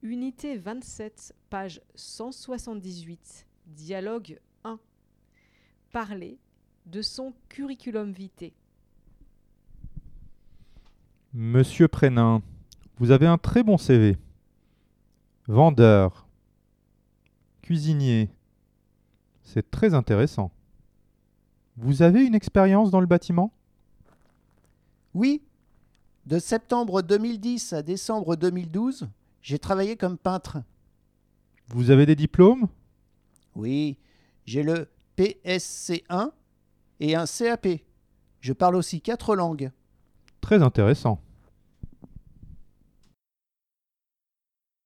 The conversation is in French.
Unité 27, page 178, dialogue 1. Parler de son curriculum vitae. Monsieur Prénin, vous avez un très bon CV. Vendeur, cuisinier, c'est très intéressant. Vous avez une expérience dans le bâtiment ? Oui, de septembre 2010 à décembre 2012, j'ai travaillé comme peintre. Vous avez des diplômes ? Oui, j'ai le PSC1 et un CAP. Je parle aussi 4 langues. Très intéressant.